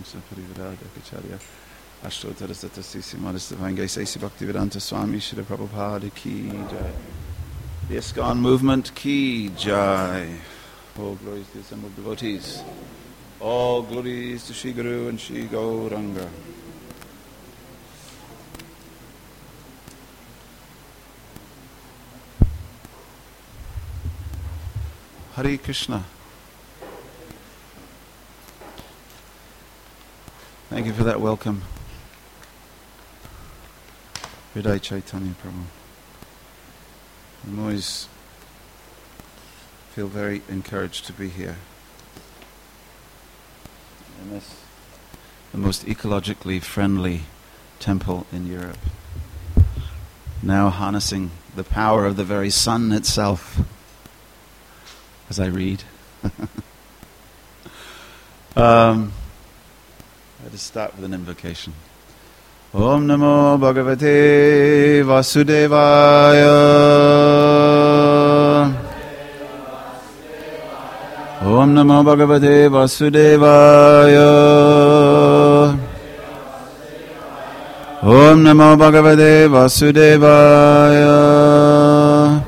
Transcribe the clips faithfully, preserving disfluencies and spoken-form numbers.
Paramahamsa Parivrada Kacharya Ashtotara Satasisi Madhastavanga Sesi Bhaktivedanta Swami Shri Prabhupada Ki Jai. The ISKCON movement Ki Jai. All glories to the assembled devotees. All glories to Shri Guru and Shri Gauranga. Hare Krishna. Thank you for that welcome. Hridaya Chaitanya Prabhu. I'm always feel very encouraged to be here. In this, the most ecologically friendly temple in Europe. Now harnessing the power of the very sun itself. As I read. um, let us start with an invocation. Om Namo Bhagavate Vasudevaya. Om Namo Bhagavate Vasudevaya. Om Namo Bhagavate Vasudevaya.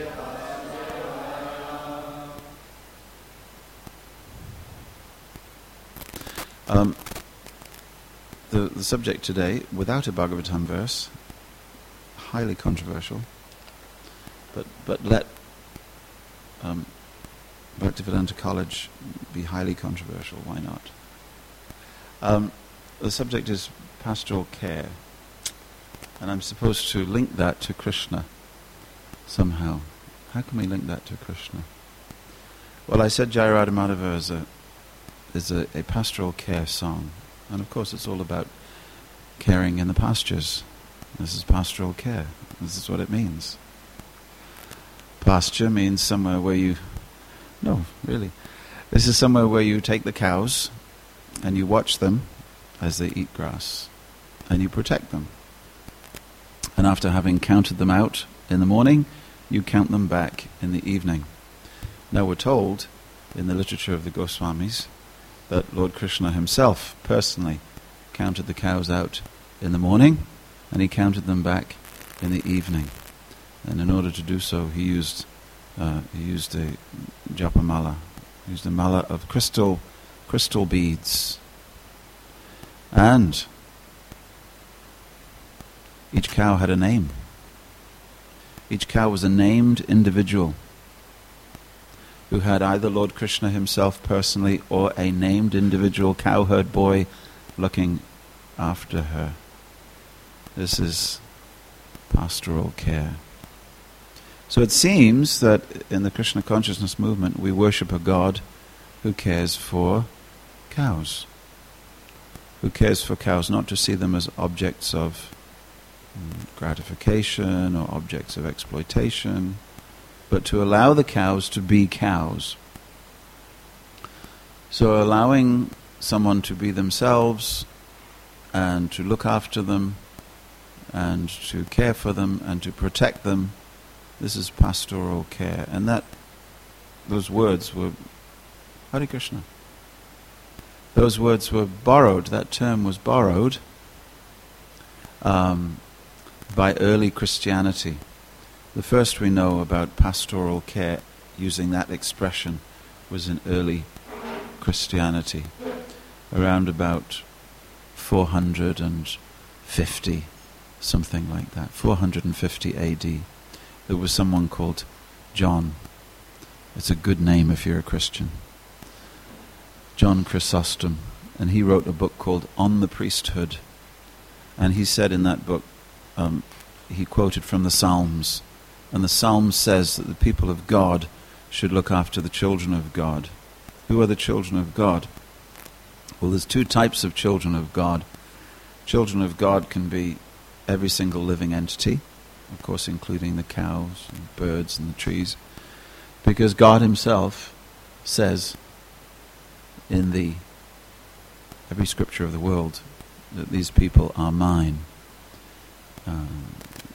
Um, the, the subject today, without a Bhagavatam verse, highly controversial, but but let um, Bhaktivedanta College be highly controversial. Why not? Um, the subject is pastoral care, and I'm supposed to link that to Krishna somehow. How can we link that to Krishna? Well, I said Jai Radha Madhava is a is a, a pastoral care song. And of course it's all about caring in the pastures. This is pastoral care. This is what it means. Pasture means somewhere where you... No, really. This is somewhere where you take the cows and you watch them as they eat grass. And you protect them. And after having counted them out in the morning, you count them back in the evening. Now we're told in the literature of the Goswamis that Lord Krishna himself personally counted the cows out in the morning and he counted them back in the evening. And in order to do so, he used uh, he used a japa mala, he used a mala of crystal crystal beads. And each cow had a name. Each cow was a named individual who had either Lord Krishna himself personally or a named individual cowherd boy looking after her. This is pastoral care. So it seems that in the Krishna consciousness movement we worship a God who cares for cows. Who cares for cows, not to see them as objects of um, gratification or objects of exploitation, but to allow the cows to be cows. So allowing someone to be themselves and to look after them and to care for them and to protect them, this is pastoral care. And that, those words were, Hare Krishna, those words were borrowed, that term was borrowed um, by early Christianity. The first we know about pastoral care using that expression was in early Christianity, around about four hundred fifty, something like that, four hundred fifty A D. There was someone called John. It's a good name if you're a Christian. John Chrysostom, and he wrote a book called On the Priesthood. And he said in that book, um, he quoted from the Psalms, and the Psalm says that the people of God should look after the children of God. Who are the children of God? Well, there's two types of children of God. Children of God can be every single living entity, of course including the cows and birds and the trees, because God himself says in the every scripture of the world that these people are mine. Um,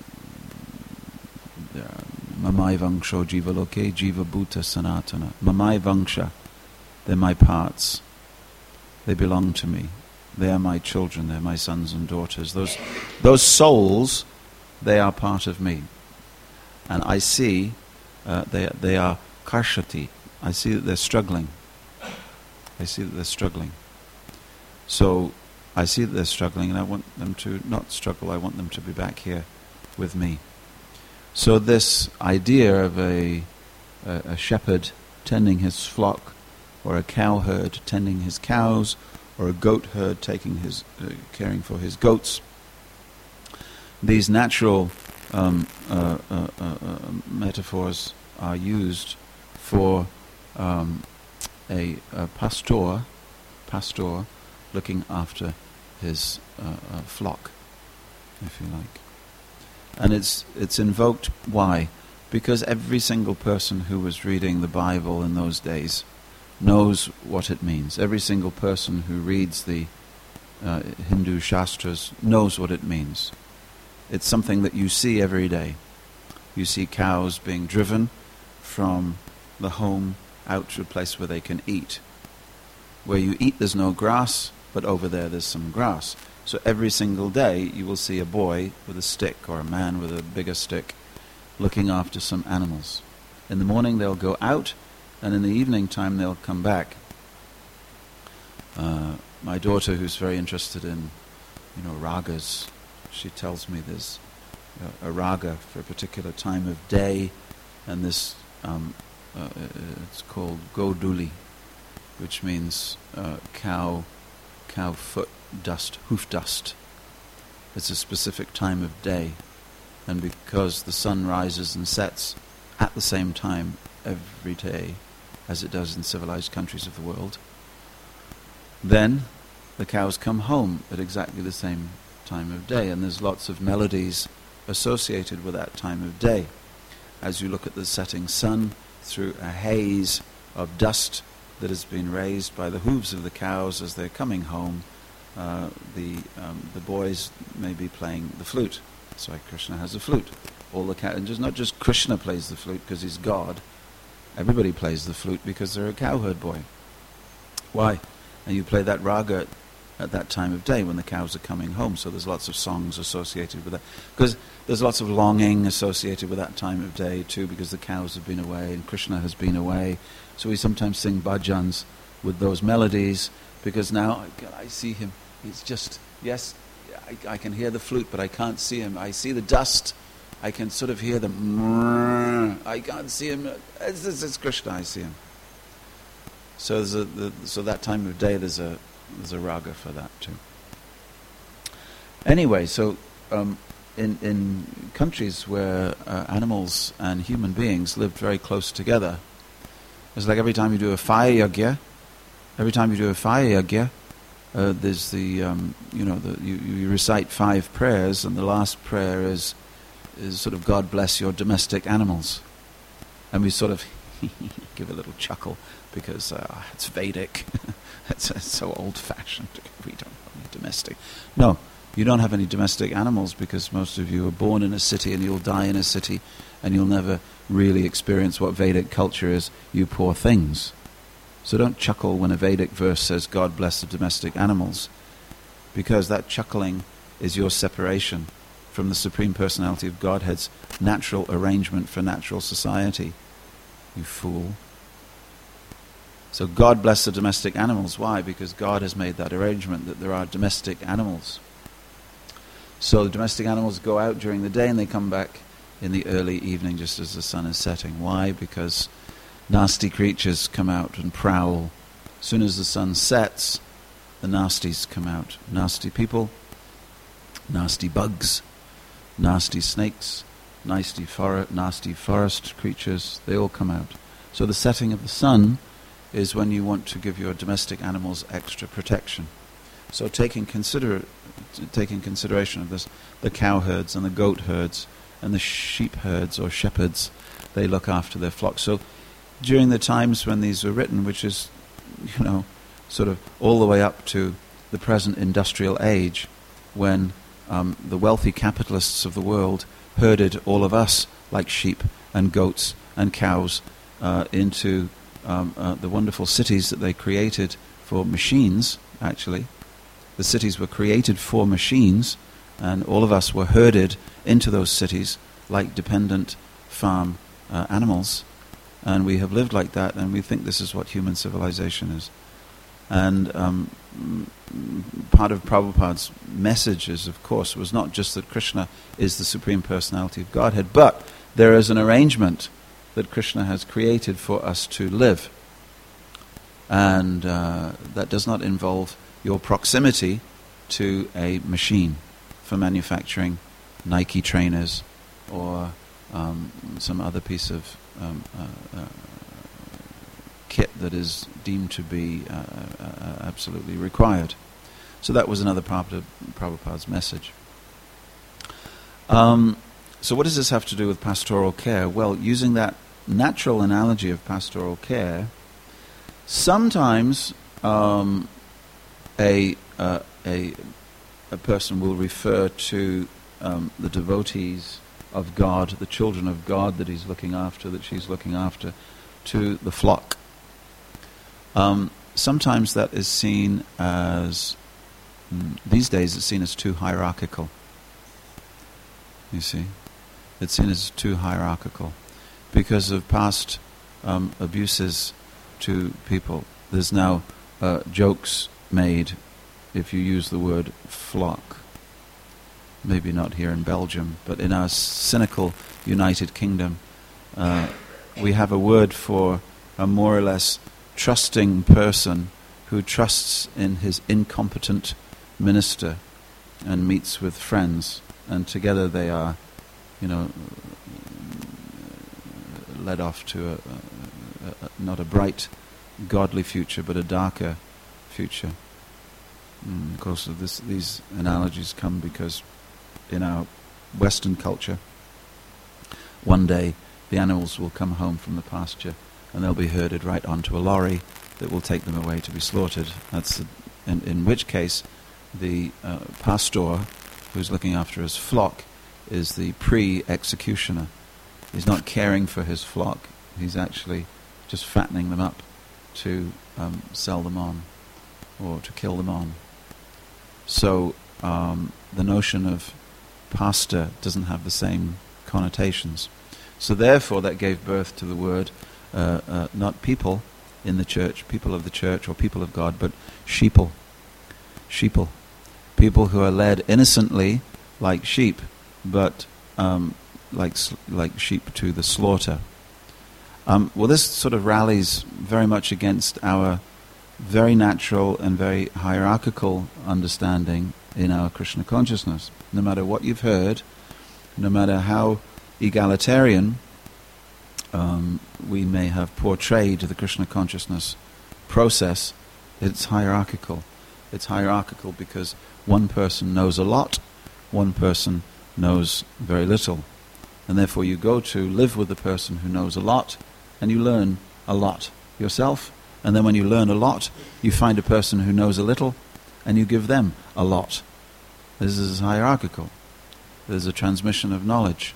Mamai Vangsho Jiva Loke Jiva Bhuta Sanatana. Mamai Vangsha, they're my parts. They belong to me. They are my children, they're my sons and daughters. Those, those souls, they are part of me. And I see uh, they, they are karshati. I see that they're struggling. I see that they're struggling. So I see that they're struggling, and I want them to not struggle. I want them to be back here with me. So this idea of a, a, a shepherd tending his flock, or a cowherd tending his cows, or a goat herd taking his, uh, caring for his goats, these natural um, uh, uh, uh, uh, metaphors are used for um, a, a pastor, pastor looking after his uh, uh, flock, if you like. And it's it's invoked, why? Because every single person who was reading the Bible in those days knows what it means. Every single person who reads the uh, Hindu Shastras knows what it means. It's something that you see every day. You see cows being driven from the home out to a place where they can eat. Where you eat there's no grass, but over there there's some grass. So every single day you will see a boy with a stick, or a man with a bigger stick, looking after some animals. In the morning they'll go out, and in the evening time they'll come back. Uh, my daughter, who's very interested in, you know, ragas, she tells me there's a, a raga for a particular time of day, and this um, uh, it's called Goduli, which means uh, cow, cow foot dust, hoof dust. It's a specific time of day, and because the sun rises and sets at the same time every day, as it does in civilized countries of the world, then the cows come home at exactly the same time of day, and there's lots of melodies associated with that time of day. As you look at the setting sun through a haze of dust that has been raised by the hooves of the cows as they're coming home, uh, the um, the boys may be playing the flute. That's why Krishna has a flute. All the cow- and just not just Krishna plays the flute because he's God. Everybody plays the flute because they're a cowherd boy. Why? And you play that raga at that time of day when the cows are coming home. So there's lots of songs associated with that. Because there's lots of longing associated with that time of day too, because the cows have been away and Krishna has been away. So we sometimes sing bhajans with those melodies, because now I, I see him. He's just, yes, I, I can hear the flute, but I can't see him. I see the dust. I can sort of hear the mrrr. I can't see him. It's, it's, it's Krishna, I see him. So there's a, the, so that time of day there's a there's a raga for that too. Anyway, so um, in in countries where uh, animals and human beings lived very close together, it's like every time you do a fire yagya, every time you do a fire yagya, uh, there's the um, you know the you, you recite five prayers, and the last prayer is is sort of God bless your domestic animals, and we sort of give a little chuckle because uh, it's Vedic. it's, it's so old-fashioned. We don't have any domestic. No, you don't have any domestic animals because most of you are born in a city and you'll die in a city, and you'll never really experience what Vedic culture is, you poor things. So don't chuckle when a Vedic verse says God bless the domestic animals, because that chuckling is your separation from the Supreme Personality of Godhead's natural arrangement for natural society. You fool. So God bless the domestic animals. Why? Because God has made that arrangement that there are domestic animals. So the domestic animals go out during the day and they come back in the early evening just as the sun is setting. Why? Because nasty creatures come out and prowl. As soon as the sun sets, the nasties come out. Nasty people, nasty bugs, nasty snakes, nasty, for- nasty forest creatures, they all come out. So the setting of the sun is when you want to give your domestic animals extra protection. So taking consider, taking consideration of this, the cow herds and the goat herds and the sheep herds or shepherds, they look after their flocks. So during the times when these were written, which is, you know, sort of all the way up to the present industrial age, when um, the wealthy capitalists of the world herded all of us like sheep and goats and cows uh, into um, uh, the wonderful cities that they created for machines, actually. the cities were created for machines, and all of us were herded into those cities like dependent farm uh, animals, and we have lived like that, and we think this is what human civilization is. And um, part of Prabhupada's message is, of course, was not just that Krishna is the Supreme Personality of Godhead, but there is an arrangement that Krishna has created for us to live. And uh, that does not involve your proximity to a machine for manufacturing Nike trainers or um, some other piece of um, uh, uh, kit that is deemed to be uh, uh, absolutely required. So that was another part of Prabhupada's message. Um, so what does this have to do with pastoral care? Well, using that natural analogy of pastoral care, sometimes um, a, uh, a a person will refer to um, the devotees of God, the children of God that he's looking after, that she's looking after, to the flock. Um, sometimes that is seen as, mm, these days it's seen as too hierarchical. You see? It's seen as too hierarchical because of past um, abuses to people. There's now uh, jokes made if you use the word flock. Maybe not here in Belgium, but in our cynical United Kingdom, uh, we have a word for a more or less trusting person who trusts in his incompetent minister and meets with friends, and together they are, you know, led off to a, a, a, not a bright, godly future, but a darker future. Mm, of course, this, these analogies come because in our Western culture, one day the animals will come home from the pasture and they'll be herded right onto a lorry that will take them away to be slaughtered. That's the, in, in which case the uh, pastor who's looking after his flock is the pre-executioner. He's not caring for his flock. He's actually just fattening them up to um, sell them on or to kill them on. So um, the notion of pastor doesn't have the same connotations. So therefore that gave birth to the word uh, uh, not people in the church, people of the church or people of God, but sheeple. Sheeple. People who are led innocently like sheep, but um, like sl- like sheep to the slaughter. Um, well, this sort of rallies very much against our very natural and very hierarchical understanding in our Krishna consciousness. No matter what you've heard, no matter how egalitarian um, we may have portrayed the Krishna consciousness process, it's hierarchical. It's hierarchical because one person knows a lot, one person knows very little. And therefore you go to live with the person who knows a lot, and you learn a lot yourself. And then when you learn a lot, you find a person who knows a little, and you give them a lot. This is hierarchical. There's a transmission of knowledge.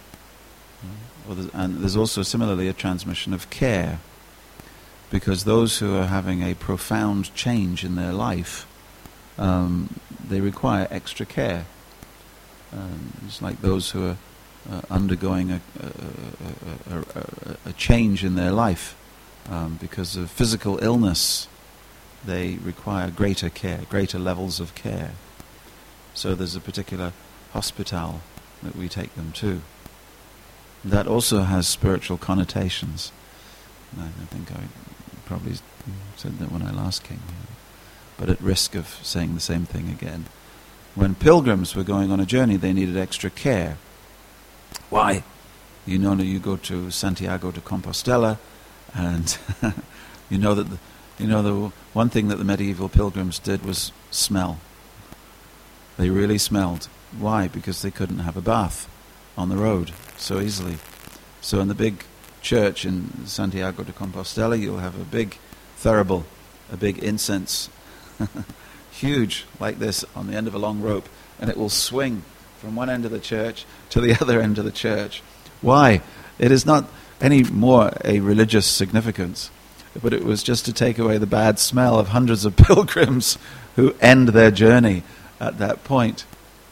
And there's also similarly a transmission of care. Because those who are having a profound change in their life, um, they require extra care. Um, it's like those who are uh, undergoing a, a, a, a, a change in their life. Um, because of physical illness, they require greater care, greater levels of care. So there's a particular hospital that we take them to. That also has spiritual connotations. I, I think I probably said that when I last came here, but at risk of saying the same thing again. When pilgrims were going on a journey, they needed extra care. Why? You know, you go to Santiago de Compostela, and you know that the, you know the one thing that the medieval pilgrims did was smell. They really smelled. Why? Because they couldn't have a bath on the road so easily. So in the big church in Santiago de Compostela, you'll have a big thurible, a big incense, huge like this on the end of a long rope, and it will swing from one end of the church to the other end of the church. Why? It is not any more a religious significance, but it was just to take away the bad smell of hundreds of pilgrims who end their journey at that point.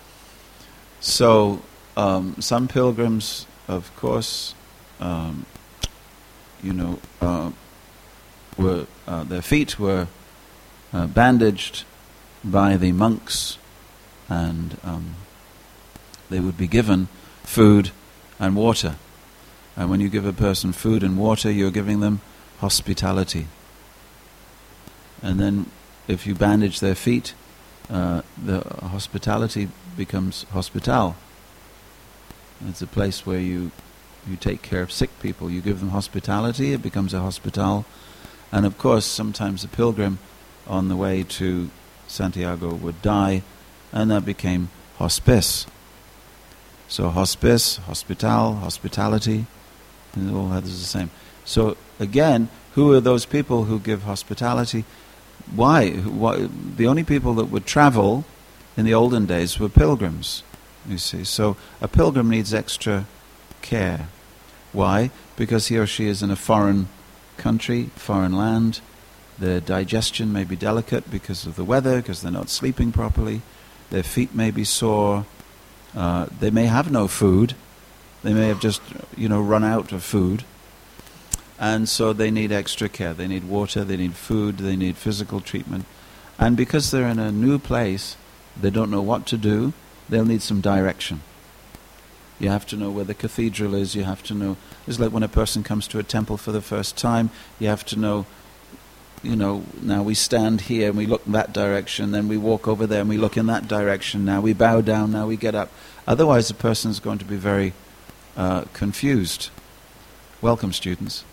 So um, some pilgrims, of course, um, you know, uh, were uh, their feet were uh, bandaged by the monks, and um, they would be given food and water. And when you give a person food and water, you're giving them hospitality. And then if you bandage their feet, uh, the hospitality becomes hospital. It's a place where you you take care of sick people. You give them hospitality, it becomes a hospital. And of course, sometimes a pilgrim on the way to Santiago would die, and that became hospice. So hospice, hospital, hospitality, and all that is the same. So again, who are those people who give hospitality? Why? Why? The only people that would travel in the olden days were pilgrims, you see. So a pilgrim needs extra care. Why? Because he or she is in a foreign country, foreign land. Their digestion may be delicate because of the weather, because they're not sleeping properly. Their feet may be sore. Uh, they may have no food. They may have just, you know, run out of food. And so they need extra care. They need water, they need food, they need physical treatment. And because they're in a new place, they don't know what to do, they'll need some direction. You have to know where the cathedral is, you have to know, it's like when a person comes to a temple for the first time, you have to know, you know, now we stand here and we look in that direction, then we walk over there and we look in that direction, now we bow down, now we get up. Otherwise the person's going to be very uh, confused. Welcome, students.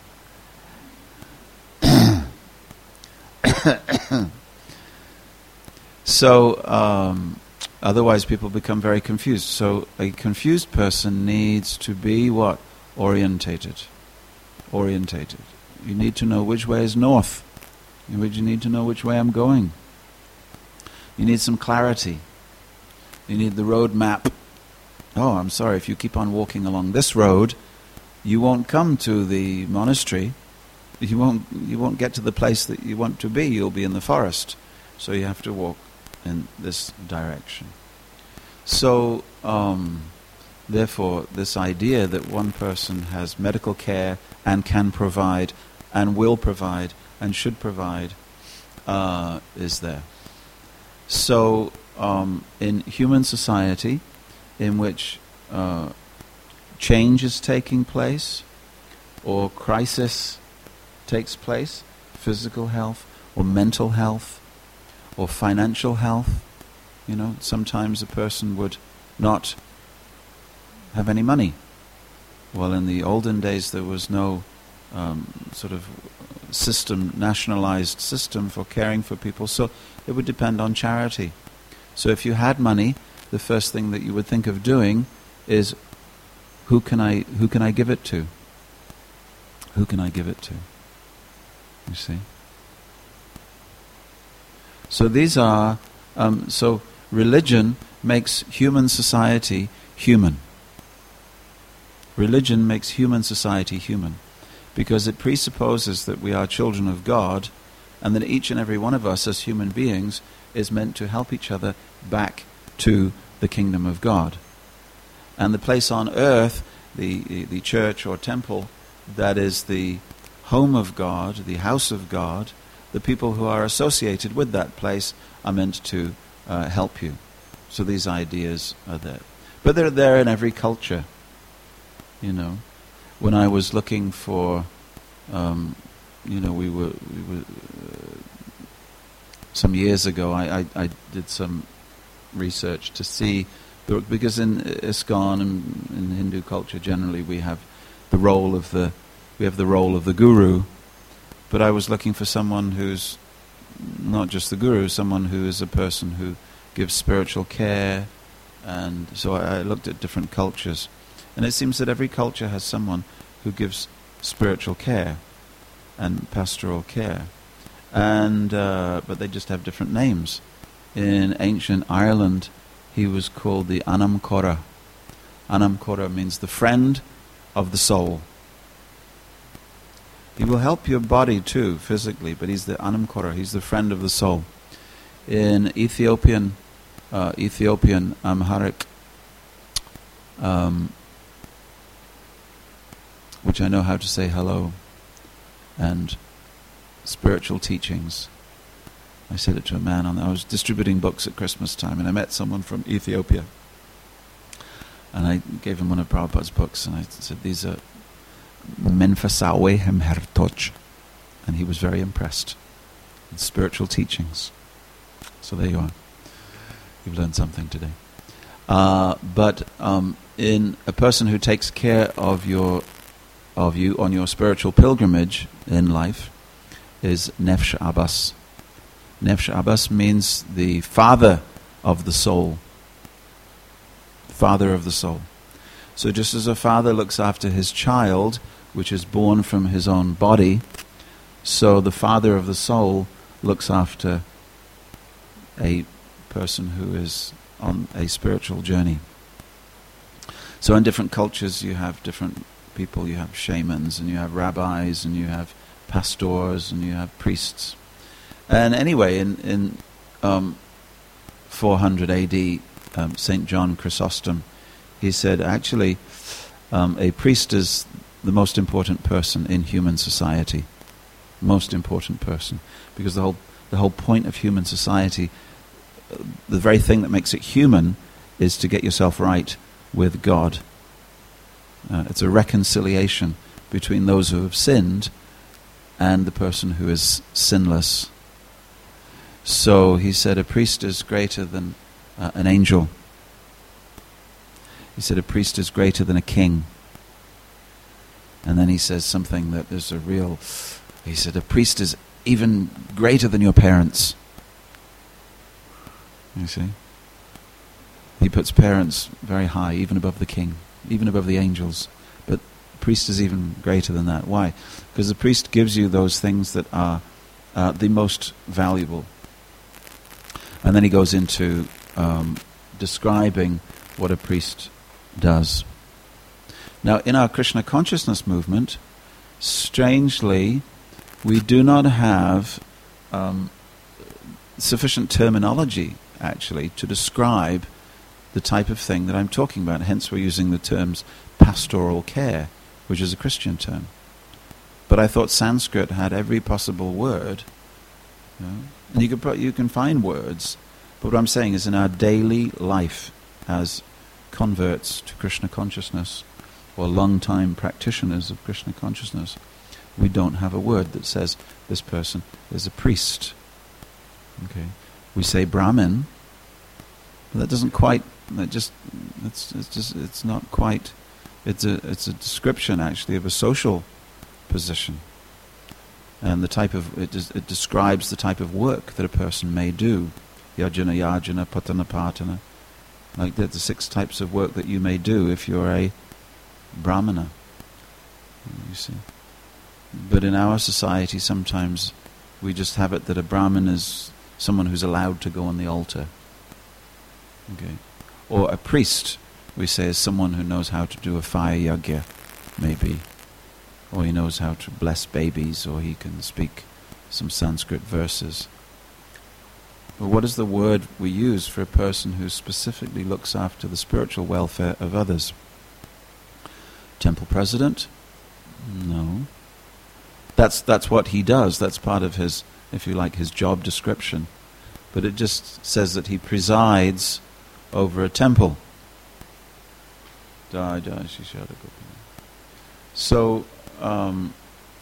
So, um, otherwise people become very confused. So a confused person needs to be what? Orientated. Orientated. You need to know which way is north. You need to know which way I'm going. You need some clarity. You need the road map. Oh, I'm sorry, if you keep on walking along this road, you won't come to the monastery. You won't you won't get to the place that you want to be. You'll be in the forest. So you have to walk in this direction. So, um, therefore, this idea that one person has medical care and can provide and will provide and should provide uh, is there. So, um, in human society, in which uh, change is taking place, or crisis takes place, physical health, or mental health, or financial health, you know, sometimes a person would not have any money. Well, in the olden days there was no um, sort of system, nationalized system for caring for people, so it would depend on charity. So if you had money, the first thing that you would think of doing is, who can I who can I give it to? Who can I give it to? You see? So these are, um, so religion makes human society human. Religion makes human society human because it presupposes that we are children of God and that each and every one of us as human beings is meant to help each other back to the kingdom of God. And the place on earth, the, the, the church or temple, that is the home of God, the house of God, the people who are associated with that place are meant to uh, help you. So these ideas are there. But they're there in every culture, you know. When I was looking for, um, you know, we were, we were uh, some years ago, I, I, I did some research to see, the, because in ISKCON and in Hindu culture generally we have the role of the, we have the role of the guru. But I was looking for someone who's not just the guru, someone who is a person who gives spiritual care. And so I, I looked at different cultures. And it seems that every culture has someone who gives spiritual care and pastoral care. And uh, but they just have different names. In ancient Ireland, he was called the Anam Cara. Anam Cara means the friend of the soul. He will help your body too, physically, but he's the Anam Cara, he's the friend of the soul. In Ethiopian uh, Ethiopian Amharic, um, which I know how to say hello, and spiritual teachings. I said it to a man on I was distributing books at Christmas time, and I met someone from Ethiopia, and I gave him one of Prabhupada's books, and I said, these are Menfasawe Hemhertoch, and he was very impressed with spiritual teachings. So there you are. You've learned something today. Uh, but um, in a person who takes care of your of you on your spiritual pilgrimage in life is Nefesh Abbas. Nefesh Abbas means the father of the soul. Father of the soul. So just as a father looks after his child, which is born from his own body, so the father of the soul looks after a person who is on a spiritual journey. So in different cultures you have different people. You have shamans, and you have rabbis, and you have pastors, and you have priests. And anyway, in, in um, four hundred A D, um, Saint John Chrysostom, he said, actually, um, a priest is the most important person in human society. Most important person. Because the whole the whole point of human society, uh, the very thing that makes it human, is to get yourself right with God. Uh, it's a reconciliation between those who have sinned and the person who is sinless. So he said a priest is greater than uh, an angel. He said a priest is greater than a king. And then he says something that is a real... He said a priest is even greater than your parents. You see? He puts parents very high, even above the king, even above the angels. But the priest is even greater than that. Why? Because the priest gives you those things that are uh, the most valuable. And then he goes into um, describing what a priest does. Now, in our Krishna consciousness movement, strangely, we do not have um, sufficient terminology, actually, to describe the type of thing that I'm talking about. Hence, we're using the terms pastoral care, which is a Christian term. But I thought Sanskrit had every possible word. You know? And you, could pro- you can find words, but what I'm saying is in our daily life as converts to Krishna consciousness, or long-time practitioners of Krishna consciousness, we don't have a word that says this person is a priest. Okay, we say Brahmin, but that doesn't quite. That just it's it's just it's not quite. It's a it's a description actually of a social position, and the type of it is, it describes the type of work that a person may do. Yajna, yajna, patana, patana. Like that, the six types of work that you may do if you're a Brahmana. You see. But in our society, sometimes we just have it that a Brahmin is someone who's allowed to go on the altar. Okay. Or a priest, we say, is someone who knows how to do a fire yagya, maybe. Or he knows how to bless babies, or he can speak some Sanskrit verses. But what is the word we use for a person who specifically looks after the spiritual welfare of others? Temple president? No. That's that's what he does. That's part of his, if you like, his job description. But it just says that he presides over a temple. So, um,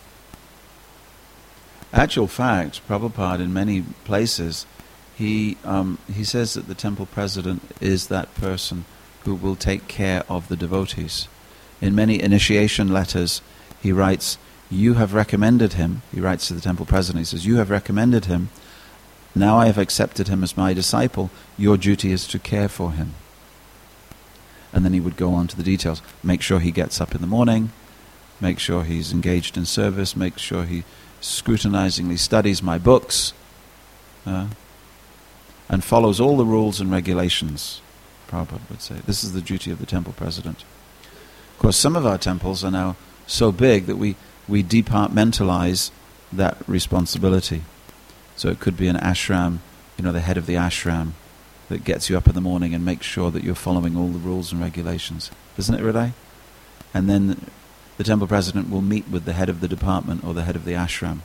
actual fact, Prabhupada in many places, he um, he says that the temple president is that person who will take care of the devotees. In many initiation letters, he writes, you have recommended him, he writes to the temple president, he says, you have recommended him, now I have accepted him as my disciple, your duty is to care for him. And then he would go on to the details. Make sure he gets up in the morning, make sure he's engaged in service, make sure he scrutinizingly studies my books, uh, and follows all the rules and regulations, Prabhupada would say. This is the duty of the temple president. Of course, some of our temples are now so big that we, we departmentalize that responsibility. So it could be an ashram, you know, the head of the ashram that gets you up in the morning and makes sure that you're following all the rules and regulations. Isn't it, Hriday? And then the temple president will meet with the head of the department or the head of the ashram.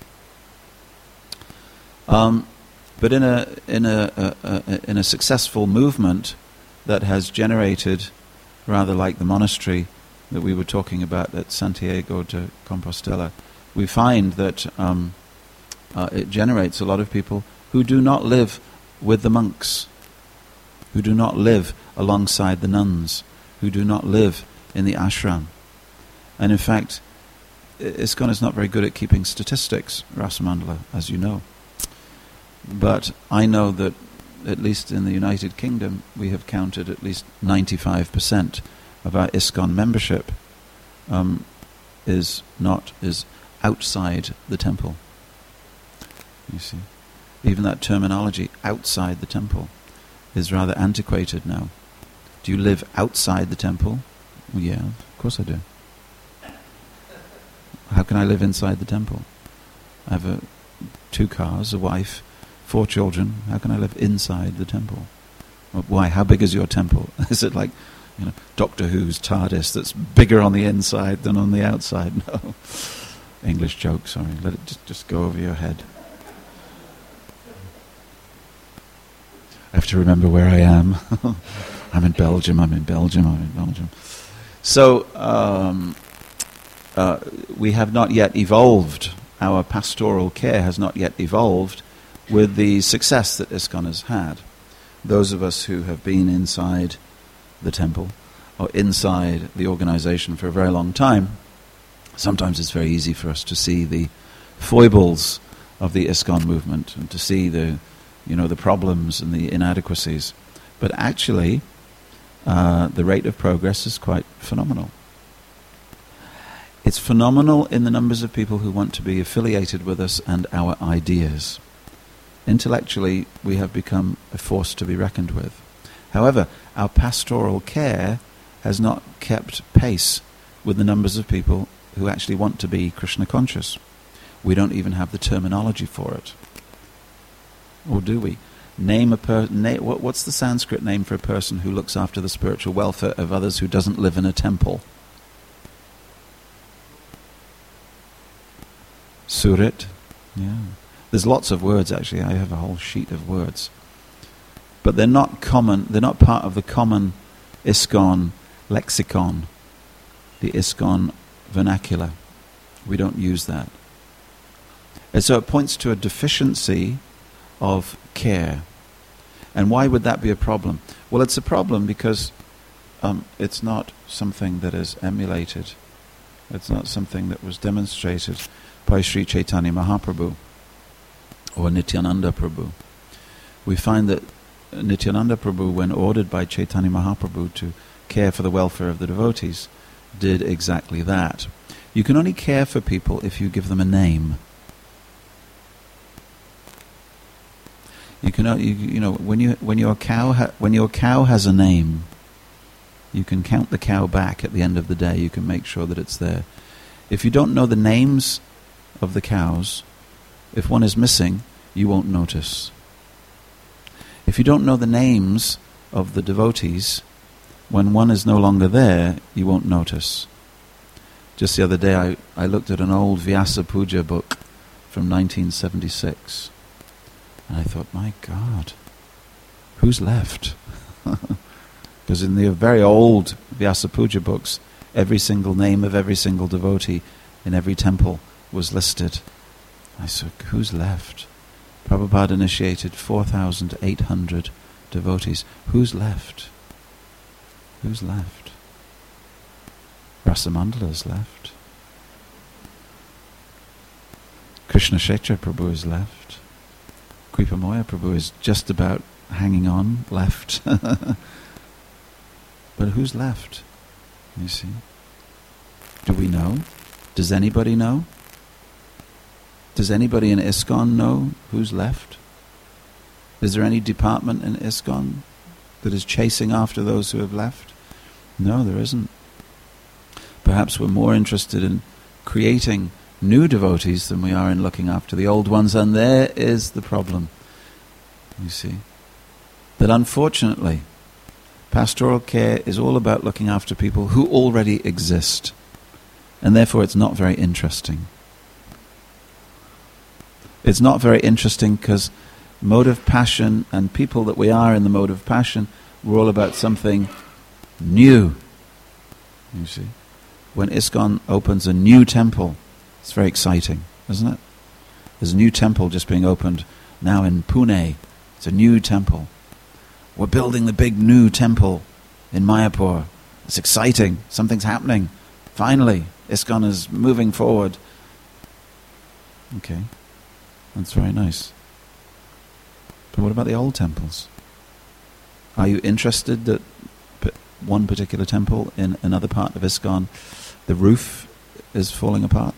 Um, but in a in a, a, a in a successful movement that has generated, rather like the monastery that we were talking about at Santiago de Compostela, we find that um, uh, it generates a lot of people who do not live with the monks, who do not live alongside the nuns, who do not live in the ashram. And in fact, ISKCON is not very good at keeping statistics, Rasamandala, as you know. But I know that, at least in the United Kingdom, we have counted at least ninety-five percent of our ISKCON membership um, is not is outside the temple. You see, even that terminology, outside the temple, is rather antiquated now. Do you live outside the temple? Well, yeah, of course I do. How can I live inside the temple? I have a, two cars, a wife, four children. How can I live inside the temple? Well, why? How big is your temple? Is it like, you know, Doctor Who's TARDIS that's bigger on the inside than on the outside? No. English joke, sorry. Let it just, just go over your head. I have to remember where I am. I'm in Belgium, I'm in Belgium, I'm in Belgium. So, um, uh, we have not yet evolved, our pastoral care has not yet evolved with the success that ISKCON has had. Those of us who have been inside the temple, or inside the organization for a very long time, sometimes it's very easy for us to see the foibles of the ISKCON movement and to see the, you know, the problems and the inadequacies. But actually, uh, the rate of progress is quite phenomenal. It's phenomenal in the numbers of people who want to be affiliated with us and our ideas. Intellectually, we have become a force to be reckoned with. However, our pastoral care has not kept pace with the numbers of people who actually want to be Krishna conscious. We don't even have the terminology for it. Or do we? Name a per- na- what, what's the Sanskrit name for a person who looks after the spiritual welfare of others who doesn't live in a temple? Surit. Yeah. There's lots of words, actually. I have a whole sheet of words. But they're not common, they're not part of the common ISKCON lexicon, the ISKCON vernacular. We don't use that. And so it points to a deficiency of care. And why would that be a problem? Well, it's a problem because um, it's not something that is emulated. It's not something that was demonstrated by Sri Chaitanya Mahaprabhu or Nityananda Prabhu. We find that Nityananda Prabhu, when ordered by Chaitanya Mahaprabhu to care for the welfare of the devotees, did exactly that. You can only care for people if you give them a name. You can, you, you know, when you when your cow ha- when your cow has a name, you can count the cow back at the end of the day. You can make sure that it's there. If you don't know the names of the cows, if one is missing, you won't notice. If you don't know the names of the devotees, when one is no longer there, you won't notice. Just the other day, I, I looked at an old Vyasa Puja book from nineteen seventy-six. And I thought, my God, who's left? Because in the very old Vyasa Puja books, every single name of every single devotee in every temple was listed. I said, who's left? Prabhupada initiated four thousand eight hundred devotees. Who's left? Who's left? Rasamandala's left. Krishna Kshetra Prabhu is left. Kripamoya Prabhu is just about hanging on, left. But who's left? You see? Do we know? Does anybody know? Does anybody in ISKCON know who's left? Is there any department in ISKCON that is chasing after those who have left? No, there isn't. Perhaps we're more interested in creating new devotees than we are in looking after the old ones, and there is the problem. You see? that unfortunately pastoral care is all about looking after people who already exist, and therefore it's not very interesting. It's not very interesting because mode of passion and people that we are in the mode of passion, we're all about something new. You see? When ISKCON opens a new temple, it's very exciting, isn't it? There's a new temple just being opened now in Pune. It's a new temple. We're building the big new temple in Mayapur. It's exciting. Something's happening. Finally, ISKCON is moving forward. Okay, that's very nice. But what about the old temples? Are you interested that one particular temple in another part of ISKCON, the roof is falling apart?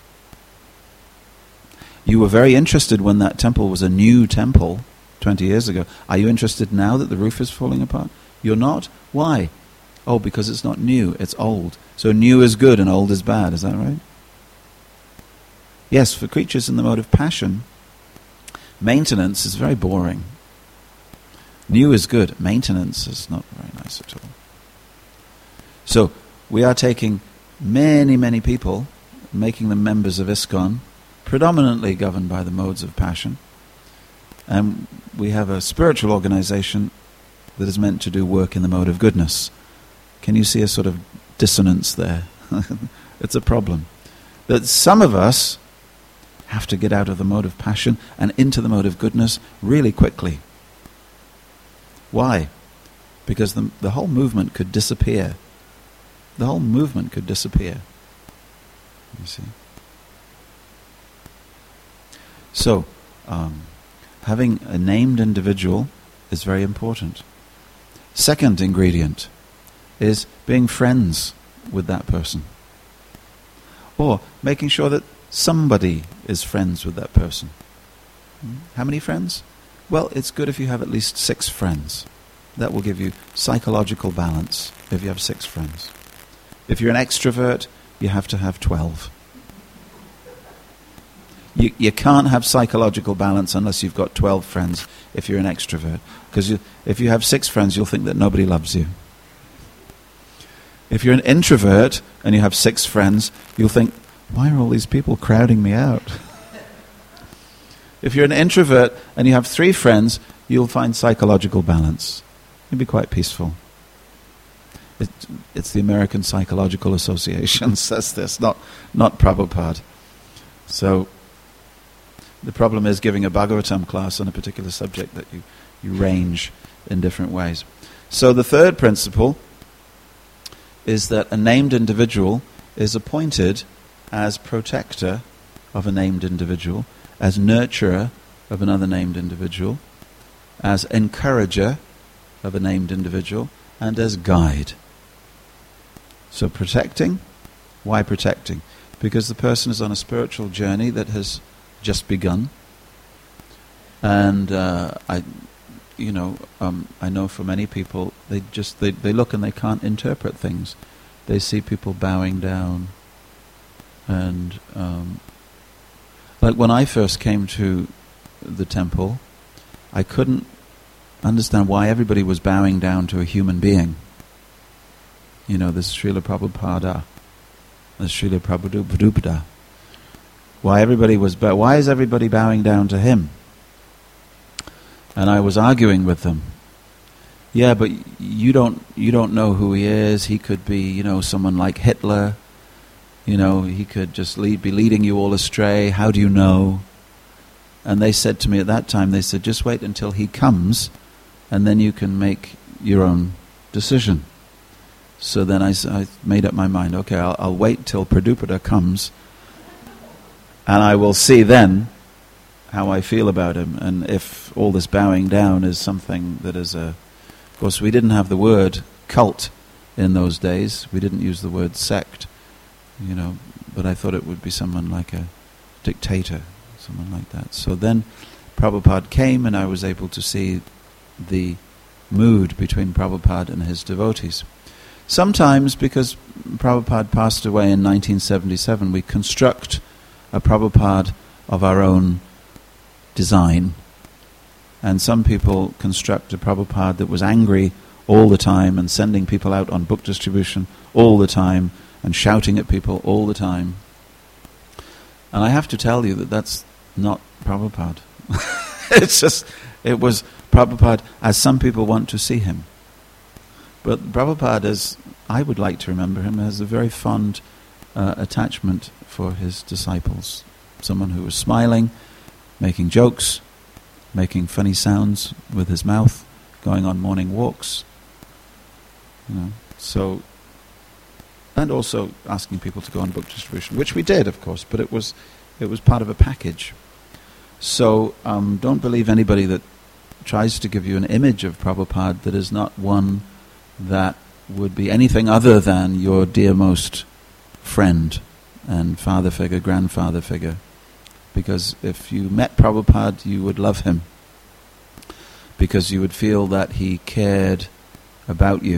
You were very interested when that temple was a new temple twenty years ago. Are you interested now that the roof is falling apart? You're not? Why? Oh, because it's not new, it's old. So new is good and old is bad, is that right? Yes, for creatures in the mode of passion, maintenance is very boring. New is good, maintenance is not very nice at all. So, we are taking many, many people, making them members of ISKCON, predominantly governed by the modes of passion. And we have a spiritual organization that is meant to do work in the mode of goodness. Can you see a sort of dissonance there? It's a problem. That some of us have to get out of the mode of passion and into the mode of goodness really quickly. Why? Because the, the whole movement could disappear. The whole movement could disappear. You see? So, um, having a named individual is very important. Second ingredient is being friends with that person. Or making sure that somebody is friends with that person. How many friends? Well, it's good if you have at least six friends. That will give you psychological balance if you have six friends. If you're an extrovert, you have to have twelve. You, you can't have psychological balance unless you've got twelve friends if you're an extrovert. Because you, if you have six friends, you'll think that nobody loves you. If you're an introvert and you have six friends, you'll think, why are all these people crowding me out? If you're an introvert and you have three friends, you'll find psychological balance. You'll be quite peaceful. It, it's the American Psychological Association says this, not, not Prabhupada. So, the problem is giving a Bhagavatam class on a particular subject that you, you range in different ways. So the third principle is that a named individual is appointed as protector of a named individual, as nurturer of another named individual, as encourager of a named individual, and as guide. So protecting, why protecting? Because the person is on a spiritual journey that has just begun, and uh, I, you know, um, I know for many people they just they, they look and they can't interpret things. They see people bowing down, and um, like when I first came to the temple, I couldn't understand why everybody was bowing down to a human being. You know, this Srila Prabhupada, this Srila Prabhupada. Why everybody was, bow- why is everybody bowing down to him? And I was arguing with them. Yeah, but you don't, you don't know who he is. He could be, you know, someone like Hitler. You know, he could just lead, be leading you all astray. How do you know? And they said to me at that time, they said, just wait until he comes, and then you can make your own decision. So then I, I made up my mind, okay, I'll, I'll wait till Pradupada comes, and I will see then how I feel about him, and if all this bowing down is something that is a... Of course, we didn't have the word cult in those days. We didn't use the word sect, you know, but I thought it would be someone like a dictator, someone like that. So then Prabhupada came, and I was able to see the mood between Prabhupada and his devotees. Sometimes, because Prabhupada passed away in nineteen seventy-seven, we construct a Prabhupada of our own design, And some people construct a Prabhupada that was angry all the time and sending people out on book distribution all the time and shouting at people all the time. And I have to tell you that that's not Prabhupada. It's just, it was Prabhupada as some people want to see him. But Prabhupada, as I would like to remember him, has a very fond uh, attachment for his disciples. Someone who was smiling, making jokes, making funny sounds with his mouth, going on morning walks. You know, so, and also asking people to go on book distribution, which we did, of course, but it was it was part of a package. So um, don't believe anybody that tries to give you an image of Prabhupada that is not one that would be anything other than your dearmost friend and father figure, grandfather figure. Because if you met Prabhupada, you would love him. Because you would feel that he cared about you.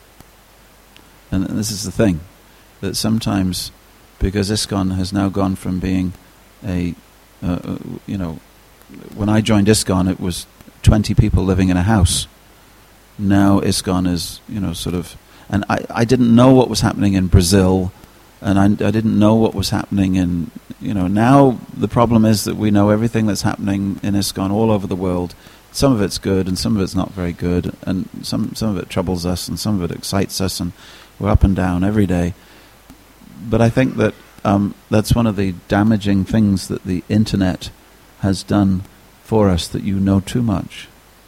And this is the thing, that sometimes, because ISKCON has now gone from being a, uh, you know, when I joined ISKCON it was twenty people living in a house. Now ISKCON is, you know, sort of, and I, I didn't know what was happening in Brazil, and I, I didn't know what was happening in, you know, now the problem is that we know everything that's happening in ISKCON all over the world. Some of it's good and some of it's not very good, and some, some of it troubles us and some of it excites us, and we're up and down every day. But I think that um, that's one of the damaging things that the internet has done for us, that you know too much.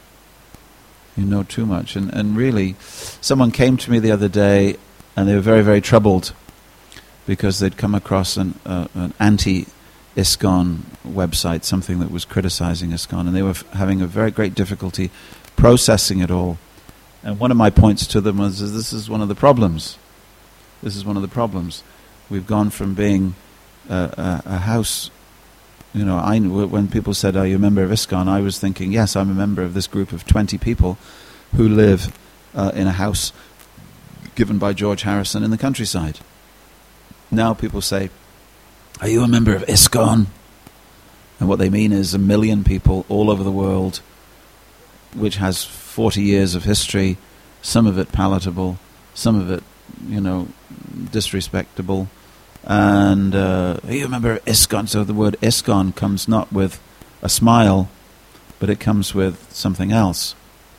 You know too much. And, and really, someone came to me the other day and they were very, very troubled because they'd come across an, uh, an anti-ISKCON website, something that was criticizing ISKCON, and they were f- having a very great difficulty processing it all. And one of my points to them was, this is one of the problems. This is one of the problems. We've gone from being uh, a, a house, you know, I, when people said, are you a member of ISKCON, I was thinking, yes, I'm a member of this group of twenty people who live uh, in a house given by George Harrison in the countryside. Now people say, are you a member of ISKCON? And what they mean is a million people all over the world, which has forty years of history, some of it palatable, some of it, you know, disrespectable. And uh, are you a member of ISKCON? So the word ISKCON comes not with a smile, but it comes with something else.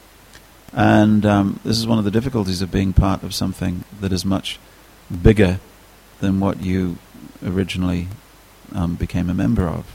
And um, this is one of the difficulties of being part of something that is much bigger than what you originally um, became a member of.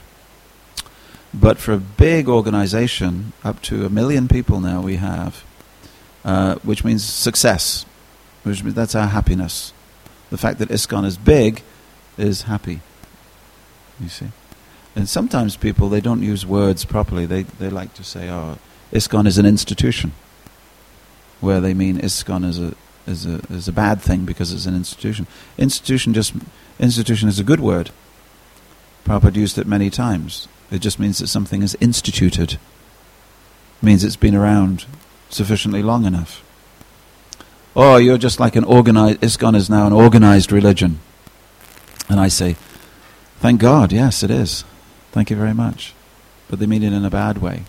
But for a big organization, up to a million people now we have, uh, which means success, which means that's our happiness. The fact that ISKCON is big is happy, you see. And sometimes people, they don't use words properly. They they like to say, oh, ISKCON is an institution, where they mean ISKCON is a is a is a bad thing because it's an institution. Institution just institution is a good word. Prabhupada used it many times. It just means that something is instituted. It means it's been around sufficiently long enough. Oh, you're just like an organized, ISKCON is now an organized religion. And I say, thank God, yes, it is. Thank you very much. But they mean it in a bad way.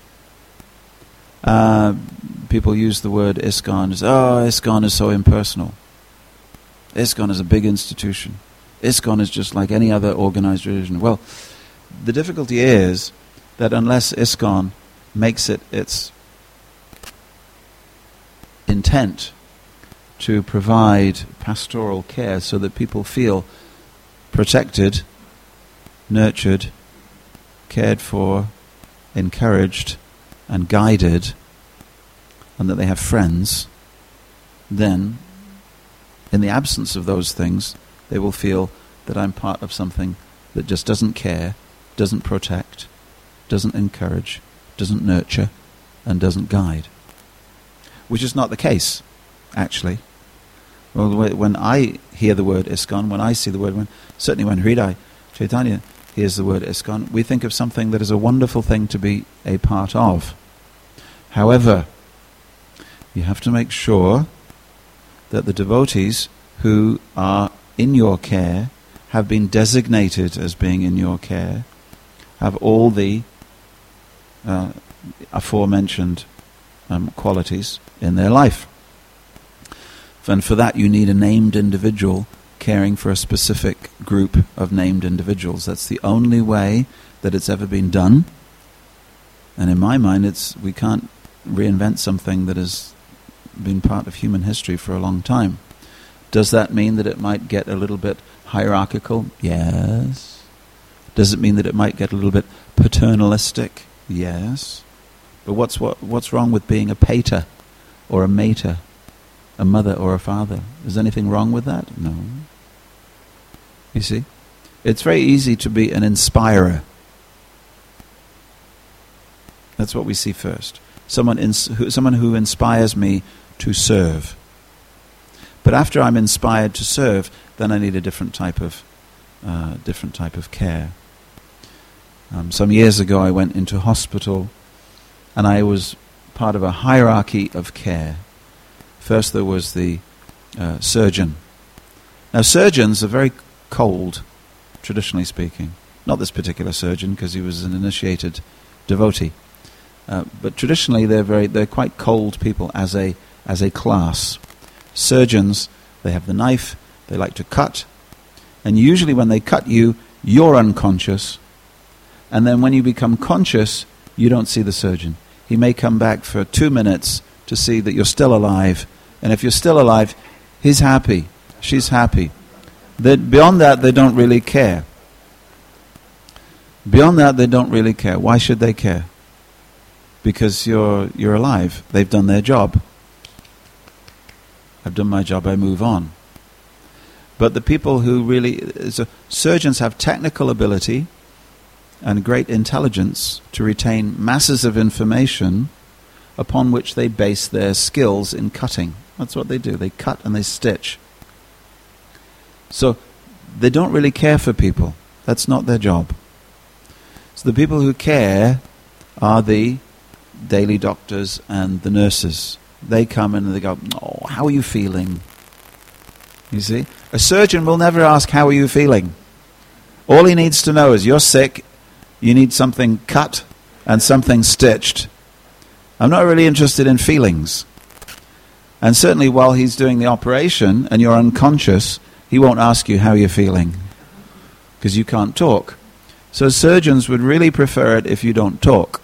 Uh, people use the word ISKCON as, oh, ISKCON is so impersonal. ISKCON is a big institution. ISKCON is just like any other organized religion. Well, the difficulty is that unless ISKCON makes it its intent to provide pastoral care so that people feel protected, nurtured, cared for, encouraged, and guided, and that they have friends, then, in the absence of those things, they will feel that I'm part of something that just doesn't care, doesn't protect, doesn't encourage, doesn't nurture, and doesn't guide. Which is not the case, actually. Well, when I hear the word ISKCON, when I see the word, when, certainly when Hridai Chaitanya hears the word ISKCON, we think of something that is a wonderful thing to be a part of. However, you have to make sure that the devotees who are in your care, have been designated as being in your care, have all the uh, aforementioned um, qualities in their life. And for that you need a named individual caring for a specific group of named individuals. That's the only way that it's ever been done. And in my mind, it's we can't reinvent something that has been part of human history for a long time. Does that mean that it might get a little bit hierarchical? Yes. Does it mean that it might get a little bit paternalistic? Yes. But what's what, what's wrong with being a pater or a mater, a mother or a father? Is anything wrong with that? No. You see? It's very easy to be an inspirer. That's what we see first. Someone, ins- who, someone who inspires me to serve. But after I'm inspired to serve, then I need a different type of, uh, different type of care. Um, some years ago, I went into hospital, and I was part of a hierarchy of care. First, there was the uh, surgeon. Now, surgeons are very cold, traditionally speaking. Not this particular surgeon, because he was an initiated devotee. Uh, but traditionally, they're very they're quite cold people as a as a class. Surgeons, they have the knife, they like to cut, and usually when they cut you, you're unconscious, and then when you become conscious, you don't see the surgeon. He may come back for two minutes to see that you're still alive, and if you're still alive, he's happy, she's happy. They, beyond that, they don't really care. Beyond that, they don't really care. Why should they care? Because you're you're alive. They've done their job. I've done my job, I move on. But the people who really... So surgeons have technical ability and great intelligence to retain masses of information upon which they base their skills in cutting. That's what they do. They cut and they stitch. So they don't really care for people. That's not their job. So the people who care are the daily doctors and the nurses. They come in and they go, "Oh, how are you feeling?" You see? A surgeon will never ask, "How are you feeling?" All he needs to know is, you're sick, you need something cut and something stitched. I'm not really interested in feelings. And certainly while he's doing the operation and you're unconscious, he won't ask you how you're feeling, because you can't talk. So surgeons would really prefer it if you don't talk.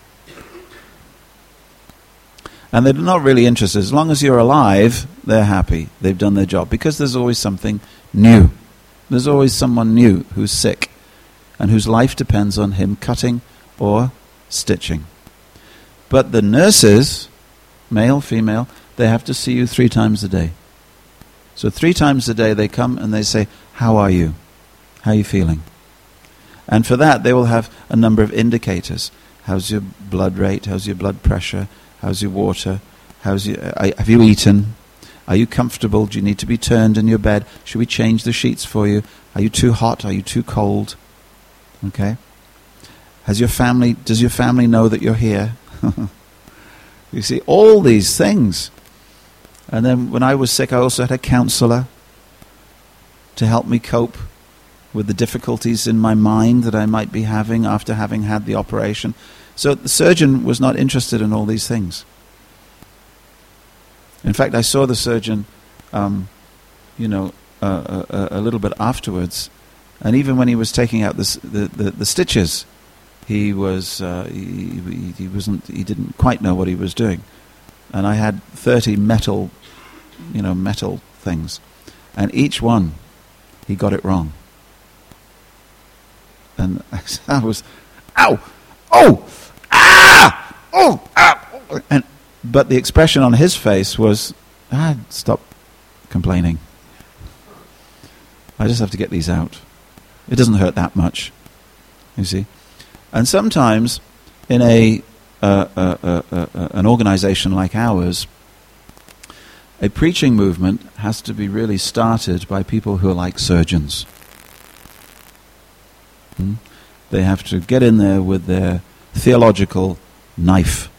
And they're not really interested. As long as you're alive, they're happy. They've done their job. Because there's always something new. There's always someone new who's sick and whose life depends on him cutting or stitching. But the nurses, male, female, they have to see you three times a day. So three times a day they come and they say, "How are you? How are you feeling?" And for that they will have a number of indicators. How's your blood rate? How's your blood pressure? How's your water? How's your, uh, have you eaten? Are you comfortable? Do you need to be turned in your bed? Should we change the sheets for you? Are you too hot? Are you too cold? Okay. Has your family, does your family know that you're here? You see, all these things. And then when I was sick, I also had a counselor to help me cope with the difficulties in my mind that I might be having after having had the operation. So the surgeon was not interested in all these things. In fact, I saw the surgeon, um, you know, uh, a, a little bit afterwards, and even when he was taking out the the, the, the stitches, he was uh, he, he, he wasn't he didn't quite know what he was doing, and I had thirty metal, you know, metal things, and each one, he got it wrong, and I was, ow, oh. Ah! Oh! Ah! And but the expression on his face was, ah, stop complaining. I just have to get these out. It doesn't hurt that much, you see. And sometimes, in a uh, uh, uh, uh, uh, an organization like ours, a preaching movement has to be really started by people who are like surgeons. Hmm? They have to get in there with their theological knife.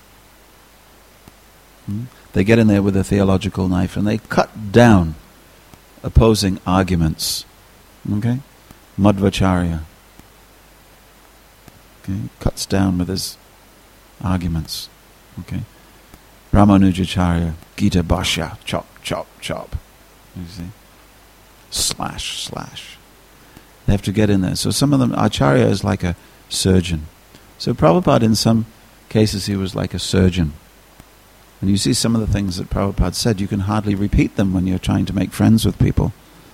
Hmm? They get in there with a theological knife and they cut down opposing arguments. Okay? Madhvacharya. Okay? Cuts down with his arguments. Okay? Ramanujacharya, Gita Bhashya, chop, chop, chop. You see? Slash, slash. They have to get in there. So some of them, Acharya is like a surgeon. So Prabhupada, in some cases, he was like a surgeon. And you see some of the things that Prabhupada said, you can hardly repeat them when you're trying to make friends with people.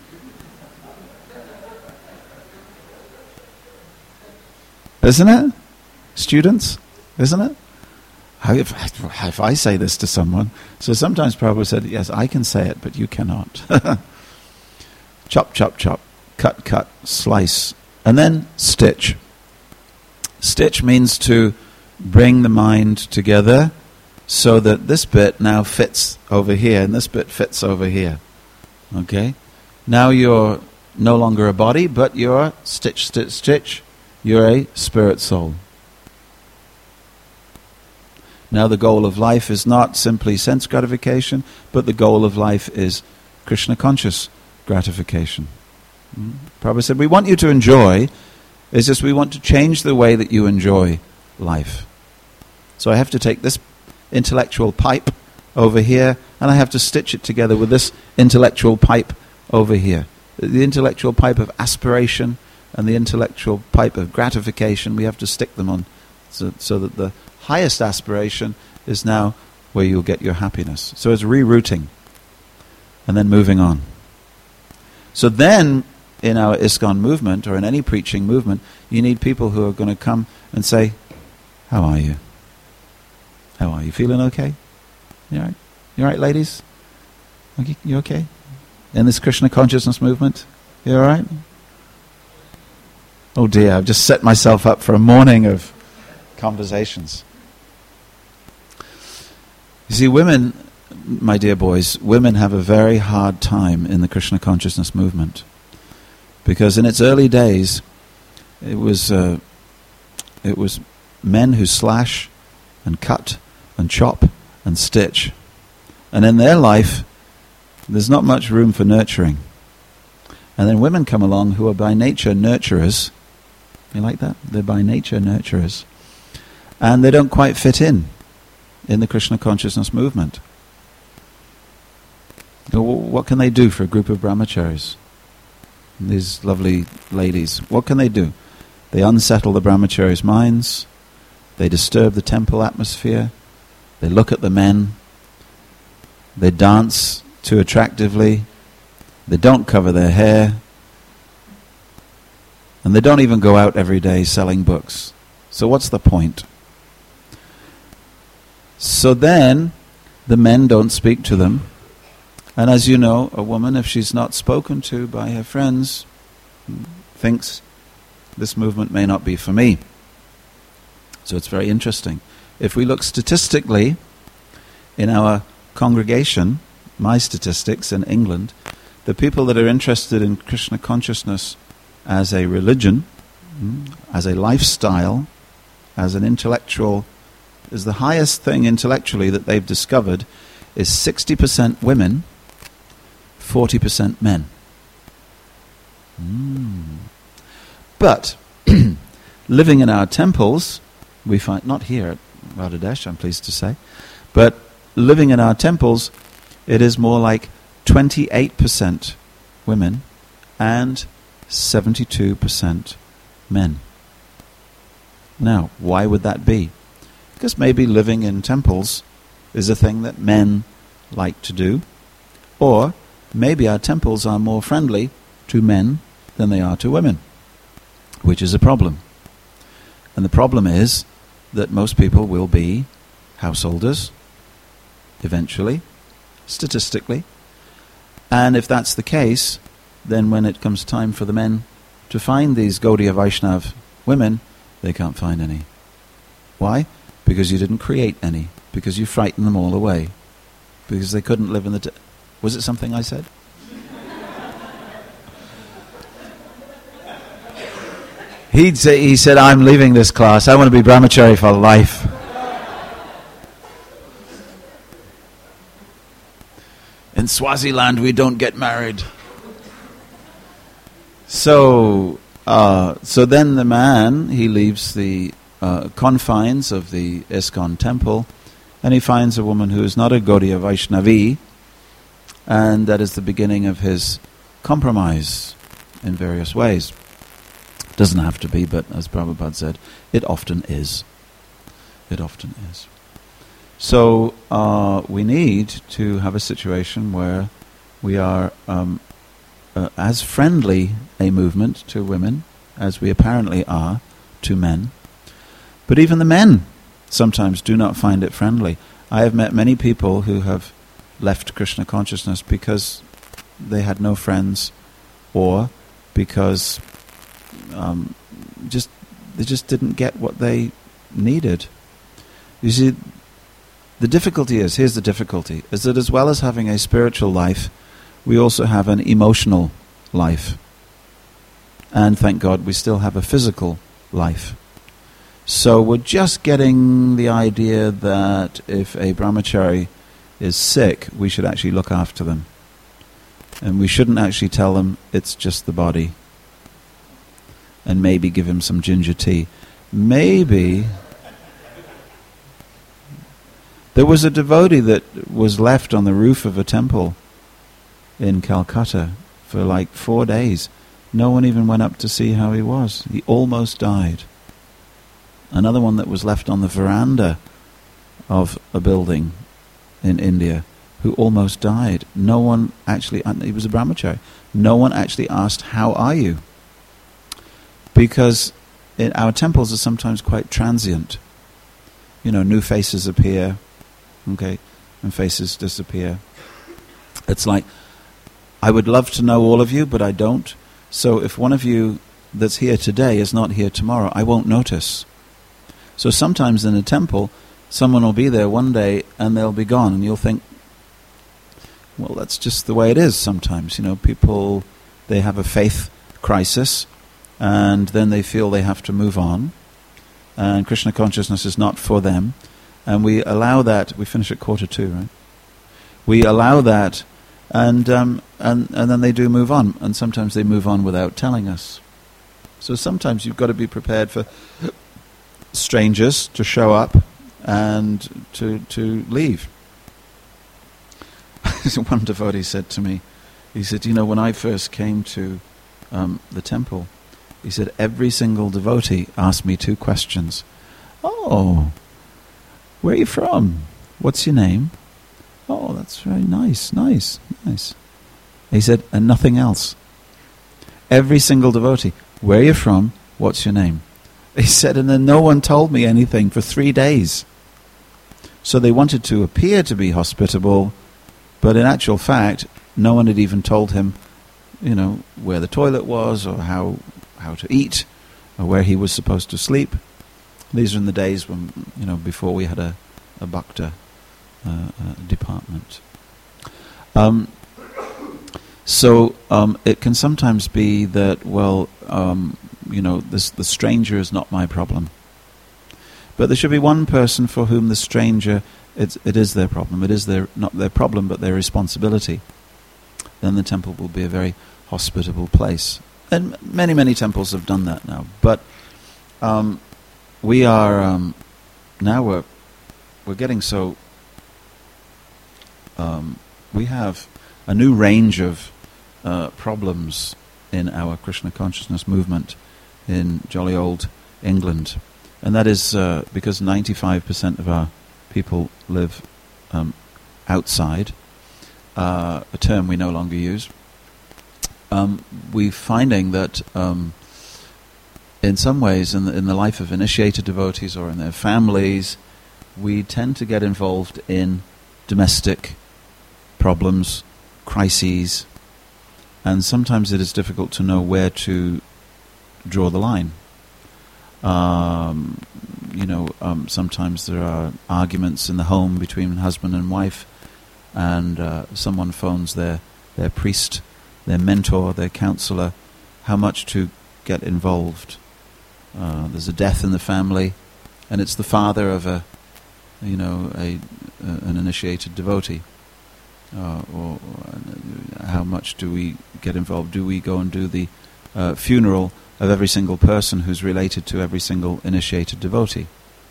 Isn't it? Students? Isn't it? How if, if I say this to someone, so sometimes Prabhupada said, yes, I can say it, but you cannot. Chop, chop, chop. Cut, cut, slice. And then stitch. Stitch means to bring the mind together so that this bit now fits over here and this bit fits over here. Okay? Now you're no longer a body, but you're stitch, stitch, stitch. You're a spirit soul. Now the goal of life is not simply sense gratification, but the goal of life is Krishna conscious gratification. Mm. Prabhupada said, we want you to enjoy, it's just we want to change the way that you enjoy life. So I have to take this intellectual pipe over here, and I have to stitch it together with this intellectual pipe over here. The intellectual pipe of aspiration and the intellectual pipe of gratification, we have to stick them on so, so that the highest aspiration is now where you'll get your happiness. So it's rerouting and then moving on. So then, in our ISKCON movement, or in any preaching movement, you need people who are going to come and say, how are you? How are you? Feeling okay? You all right? You all right, ladies? Okay, you okay? In this Krishna consciousness movement? You all right? Oh dear, I've just set myself up for a morning of conversations. You see, women, my dear boys, women have a very hard time in the Krishna consciousness movement. Because in its early days, it was uh, it was men who slash and cut and chop and stitch. And in their life, there's not much room for nurturing. And then women come along who are by nature nurturers. You like that? They're by nature nurturers. And they don't quite fit in in the Krishna consciousness movement. What can they do for a group of brahmacharis? These lovely ladies. What can they do? They unsettle the brahmacharis' minds. They disturb the temple atmosphere. They look at the men. They dance too attractively. They don't cover their hair. And they don't even go out every day selling books. So what's the point? So then, the men don't speak to them. And as you know, a woman, if she's not spoken to by her friends, thinks, this movement may not be for me. So it's very interesting. If we look statistically in our congregation, my statistics in England, the people that are interested in Krishna consciousness as a religion, as a lifestyle, as an intellectual, is the highest thing intellectually that they've discovered is sixty percent women, forty percent men. Mm. But living in our temples, we find, not here at Radhadesh, I'm pleased to say, but living in our temples, it is more like twenty-eight percent women and seventy-two percent men. Now, why would that be? Because maybe living in temples is a thing that men like to do, or maybe our temples are more friendly to men than they are to women, which is a problem. And the problem is that most people will be householders, eventually, statistically. And if that's the case, then when it comes time for the men to find these Gaudiya Vaishnav women, they can't find any. Why? Because you didn't create any. Because you frightened them all away. Because they couldn't live in the... T- Was it something I said? He'd say, he said, I'm leaving this class. I want to be brahmachari for life. In Swaziland, we don't get married. So, uh, so then the man, he leaves the uh, confines of the ISKCON temple, and he finds a woman who is not a Gaudiya Vaishnavi, and that is the beginning of his compromise in various ways. Doesn't have to be, but as Prabhupada said, it often is. It often is. So uh, we need to have a situation where we are um, uh, as friendly a movement to women as we apparently are to men. But even the men sometimes do not find it friendly. I have met many people who have left Krishna consciousness because they had no friends, or because um, just they just didn't get what they needed. You see, the difficulty is, here's the difficulty, is that as well as having a spiritual life, we also have an emotional life. And thank God we still have a physical life. So we're just getting the idea that if a brahmachari is sick, we should actually look after them. And we shouldn't actually tell them it's just the body. And maybe give him some ginger tea. Maybe... There was a devotee that was left on the roof of a temple in Calcutta for like four days. No one even went up to see how he was. He almost died. Another one that was left on the veranda of a building in India who almost died. No one actually, he was a brahmachari, no one actually asked, how are you? Because it, our temples are sometimes quite transient. You know, new faces appear, okay, and faces disappear. It's like, I would love to know all of you, but I don't. So if one of you that's here today is not here tomorrow, I won't notice. So sometimes in a temple, someone will be there one day and they'll be gone, and you'll think, well, that's just the way it is sometimes. You know, people, they have a faith crisis, and then they feel they have to move on, and Krishna consciousness is not for them, and we allow that. We finish at quarter two, right? We allow that, and um, and and then they do move on, and sometimes they move on without telling us. So sometimes you've got to be prepared for strangers to show up and to to leave. One devotee said to me, he said, you know, when I first came to um, the temple, he said, every single devotee asked me two questions. Oh, where are you from? What's your name? Oh, that's very nice, nice, nice. He said, and nothing else. Every single devotee, where are you from? What's your name? He said, and then no one told me anything for three days. So they wanted to appear to be hospitable, but in actual fact, no one had even told him, you know, where the toilet was, or how how to eat, or where he was supposed to sleep. These are in the days when, you know, before we had a, a bhakta uh, uh, department. Um, so um, it can sometimes be that, well, um, you know, this, the stranger is not my problem. But there should be one person for whom the stranger, it's, it is their problem. It is their not their problem, but their responsibility. Then the temple will be a very hospitable place. And many, many temples have done that now. But um, we are, um, now we're, we're getting so, um, we have a new range of uh, problems in our Krishna consciousness movement in jolly old England. And that is uh, because ninety-five percent of our people live um, outside, uh, a term we no longer use. Um, we're finding that um, in some ways in the, in the life of initiated devotees or in their families, we tend to get involved in domestic problems, crises, and sometimes it is difficult to know where to draw the line. Um, you know, um, sometimes there are arguments in the home between husband and wife, and uh, someone phones their, their priest, their mentor, their counselor, how much to get involved. Uh, there's a death in the family, and it's the father of a, you know, a, a an initiated devotee. Uh, or, or how much do we get involved? Do we go and do the uh, funeral of every single person who's related to every single initiated devotee?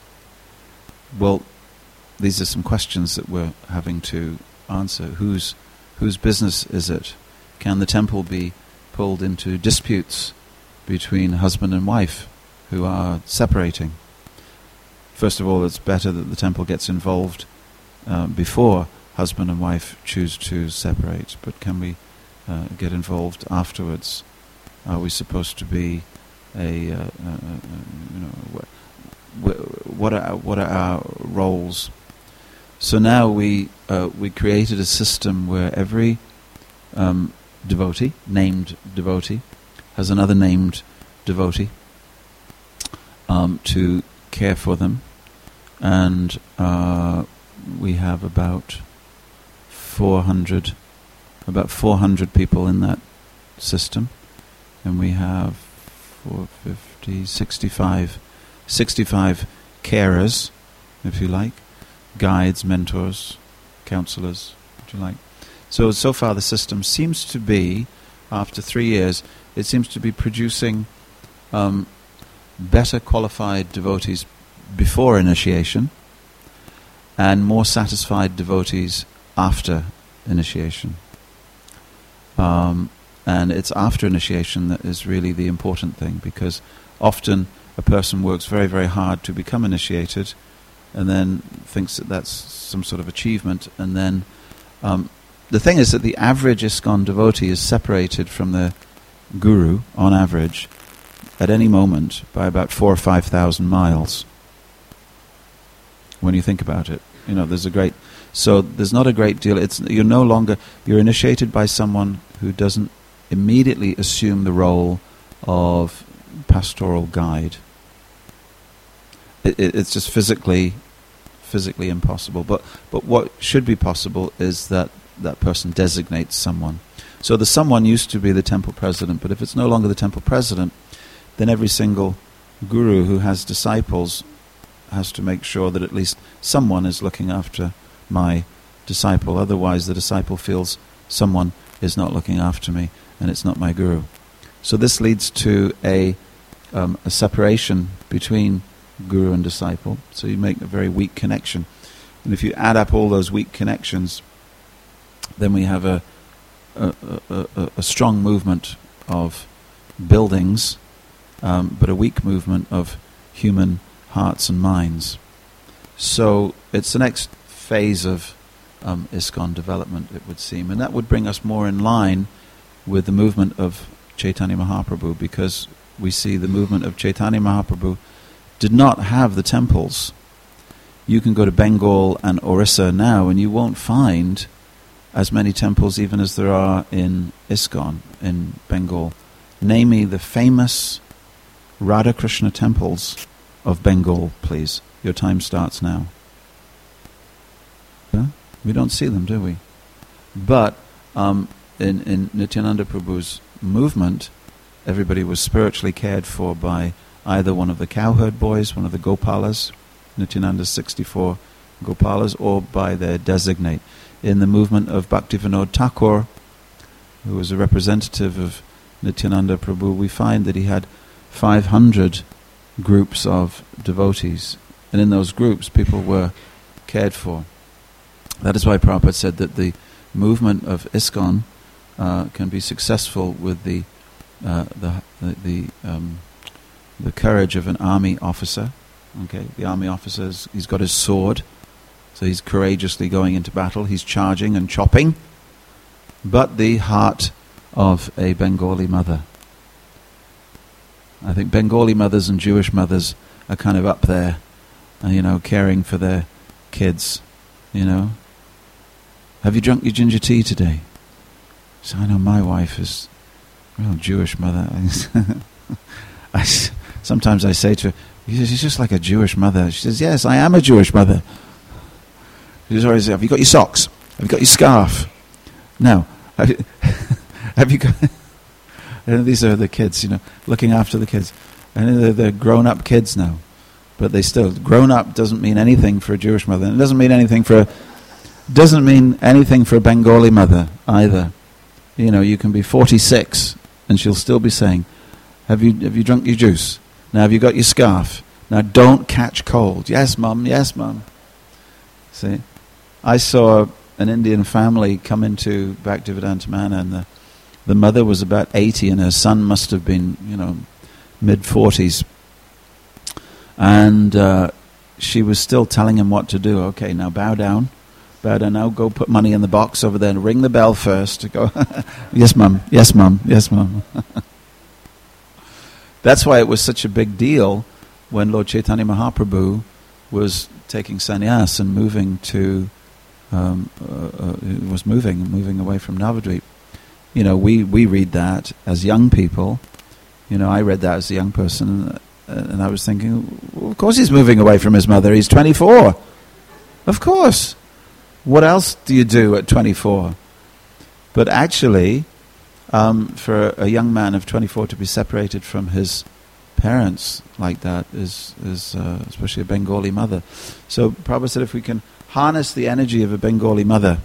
Well, these are some questions that we're having to answer. Whose whose business is it? Can the temple be pulled into disputes between husband and wife who are separating? First of all, it's better that the temple gets involved uh, before husband and wife choose to separate. But can we uh, get involved afterwards? Are we supposed to be a, uh, uh, uh, you know, wh- what are what are our roles? So now we uh, we created a system where every um, devotee, named devotee, has another named devotee um, to care for them, and uh, we have about four hundred, about four hundred people in that system, and we have four hundred fifty, sixty-five, sixty-five carers, if you like, guides, mentors, counselors, if you like. So, so far the system seems to be, after three years, it seems to be producing um, better qualified devotees before initiation and more satisfied devotees after initiation. Um, and it's after initiation that is really the important thing, because often a person works very, very hard to become initiated and then thinks that that's some sort of achievement, and then um, the thing is that the average ISKCON devotee is separated from the guru, on average, at any moment by about four or five thousand miles. When you think about it, you know, there's a great, so there's not a great deal. It's you're no longer you're initiated by someone who doesn't immediately assume the role of pastoral guide. It, it, it's just physically, physically impossible. But but what should be possible is that that person designates someone. So the someone used to be the temple president, but if it's no longer the temple president, then every single guru who has disciples has to make sure that at least someone is looking after my disciple. Otherwise the disciple feels someone is not looking after me and it's not my guru. So this leads to a um, a separation between guru and disciple. So you make a very weak connection. And if you add up all those weak connections, then we have a a, a, a, a strong movement of buildings, um, but a weak movement of human hearts and minds. So it's the next phase of um, ISKCON development, it would seem, and that would bring us more in line with the movement of Chaitanya Mahaprabhu, because we see the movement of Chaitanya Mahaprabhu did not have the temples. You can go to Bengal and Orissa now and you won't find as many temples even as there are in ISKCON in Bengal. Name me the famous Radha Krishna temples of Bengal, please. Your time starts now. Huh? We don't see them, do we? But um, in, in Nityananda Prabhu's movement, everybody was spiritually cared for by either one of the cowherd boys, one of the Gopalas, Nityananda's sixty-four Gopalas, or by their designate. In the movement of Bhaktivinoda Thakur, who was a representative of Nityananda Prabhu, we find that he had five hundred groups of devotees, and in those groups people were cared for. That is why Prabhupada said that the movement of ISKCON uh, can be successful with the uh, the the the, um, the courage of an army officer. Okay, the army officer, he's got his sword, so he's courageously going into battle, he's charging and chopping, but the heart of a Bengali mother. I think Bengali mothers and Jewish mothers are kind of up there, uh, you know, caring for their kids, you know. Have you drunk your ginger tea today? So I know my wife is a real Jewish mother. I, sometimes I say to her, she's just like a Jewish mother. She says, yes, I am a Jewish mother. She's always, have you got your socks? Have you got your scarf? No. Have you, have you got... And these are the kids, you know, looking after the kids. And they're, they're grown-up kids now. But they still... Grown-up doesn't mean anything for a Jewish mother. And it doesn't mean anything for a... Doesn't mean anything for a Bengali mother either. You know, you can be forty-six and she'll still be saying, Have you have you drunk your juice? Now have you got your scarf? Now don't catch cold. Yes, Mum. Yes, Mum. See, I saw an Indian family come into Bhaktivedanta Manor, and the the mother was about eighty, and her son must have been, you know, mid forties, and uh, she was still telling him what to do. Okay, now bow down. But uh, now go put money in the box over there and ring the bell first. Go, yes, Mum. Yes, Mum. Yes, Mum. That's why it was such a big deal when Lord Chaitanya Mahaprabhu was taking sannyas and moving to, um, uh, uh, was moving, moving away from Navadvip. You know, we, we read that as young people. You know, I read that as a young person, uh, and I was thinking, well, of course he's moving away from his mother. He's twenty-four. Of course. What else do you do at twenty-four? But actually, um, for a young man of twenty-four to be separated from his parents like that is, is uh, especially a Bengali mother. So Prabhupada said if we can harness the energy of a Bengali mother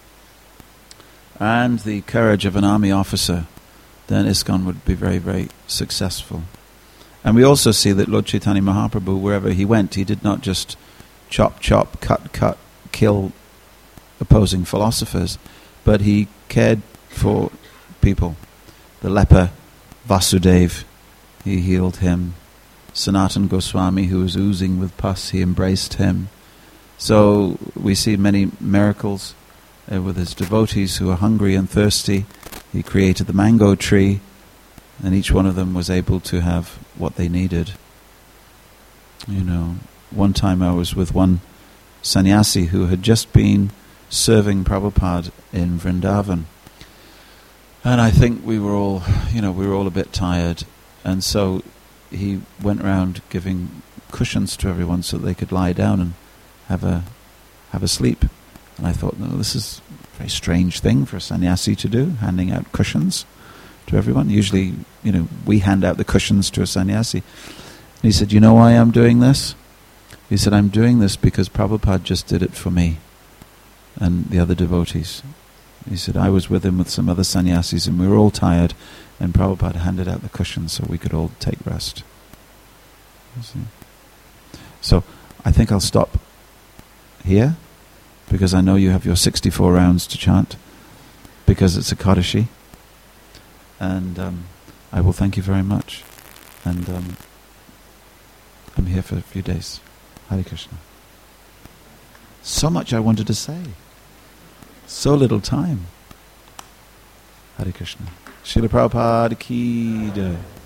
and the courage of an army officer, then ISKCON would be very, very successful. And we also see that Lord Chaitanya Mahaprabhu, wherever he went, he did not just chop, chop, cut, cut, kill opposing philosophers, but he cared for people. The leper, Vasudev, he healed him. Sanatan Goswami, who was oozing with pus, he embraced him. So we see many miracles uh, with his devotees who are hungry and thirsty. He created the mango tree, and each one of them was able to have what they needed. You know, one time I was with one sannyasi who had just been serving Prabhupada in Vrindavan, and I think we were all, you know, we were all a bit tired, and so he went around giving cushions to everyone so they could lie down and have a have a sleep. And I thought, no, this is a very strange thing for a sannyasi to do, handing out cushions to everyone. Usually, you know, we hand out the cushions to a sannyasi. And he said, you know why I'm doing this? He said, I'm doing this because Prabhupada just did it for me and the other devotees. He said, I was with him with some other sannyasis and we were all tired, and Prabhupada handed out the cushions so we could all take rest. So I think I'll stop here, because I know you have your sixty-four rounds to chant, because it's a Kadashi. And um, I will thank you very much. And um, I'm here for a few days. Hare Krishna. So much I wanted to say. So little time. Hare Krishna. Srila Prabhupada ki jai.